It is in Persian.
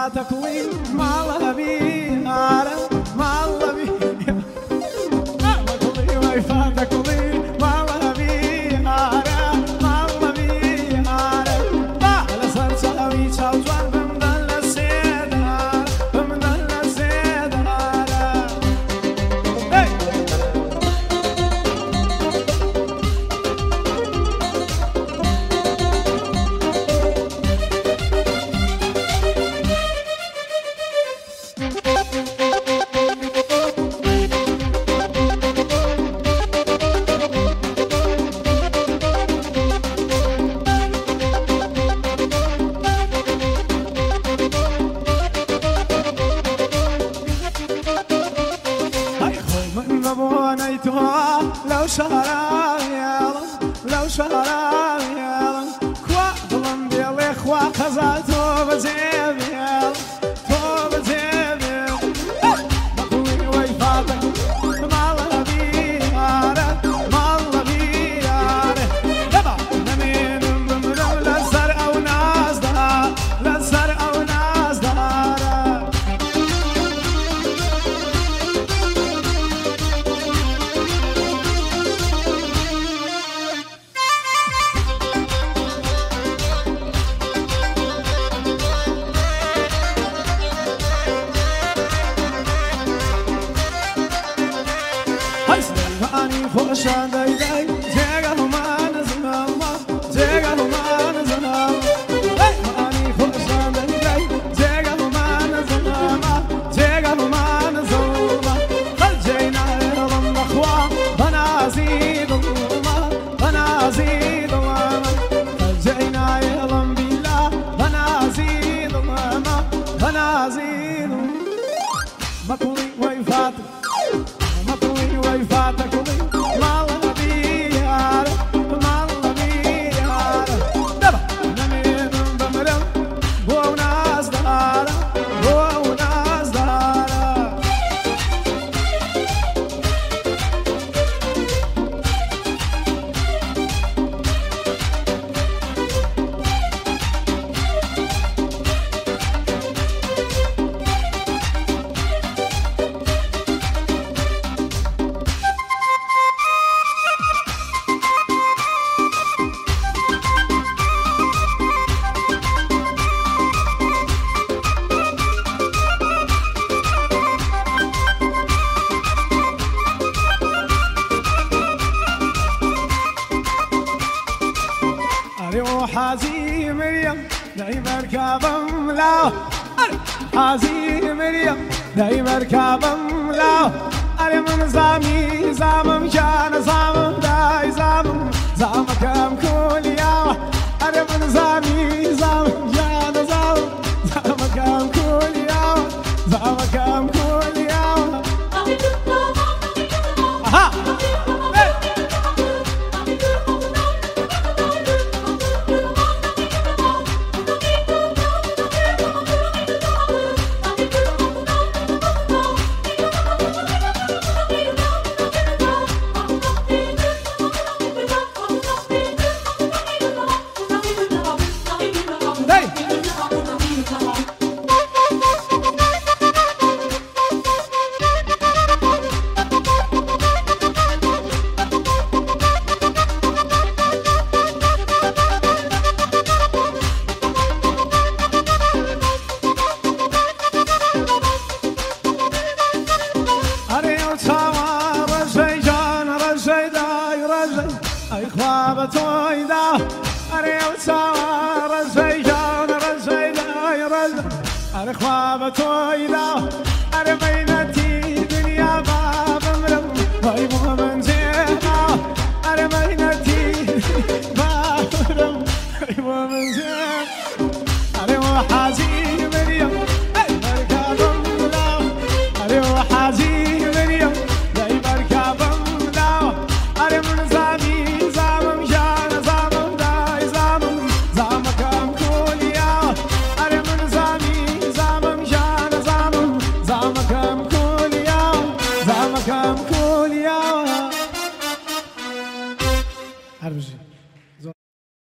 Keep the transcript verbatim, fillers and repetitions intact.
فاتك وي مال أبي عارف مال أبي مكلي وي فاتك وي مال أبي عارف مال أبي عارف بعد صار سوي شاوجوان بمدل السيدة بمدل السيدة لو شهران يالم لو شهران يالم كوا ظلم ديالي خوا خزاتو بزيب يالم تو بزيب يالم مكوي ويفاتك مال أبي عارف مال أبي عارف دبا نمين بمرم لسر أو ناس دار لسر أو ناس دار أني خوشان داي داي جيغا هما نزماما جيغا هما نزماما أني خوشان داي داي جيغا هما نزماما جيغا هما نزماما خرجينا يلم نخوا بنازيد الأمة بنازيد الأمة خرجينا يلم بالله بنازيد الأمة بنازيد مكولي ويفاتك مكولي ويفاتك حازي مريم دايما ركابم لا حازي مريم دايما ركابم لا أنا من زامي زامم كان زامم داي زامم زامم كم كل يوم أنا من زامي زامم كان زامم زامم كم كل يوم زامم كم كل يوم أها تويدا أريو سوار الزيجان رزيدا يرز أرخواب تويدا أرمينتي دنيا باب مرم ويبو من زينا أرمينتي باب مرم ويبو من زينا أريو حازي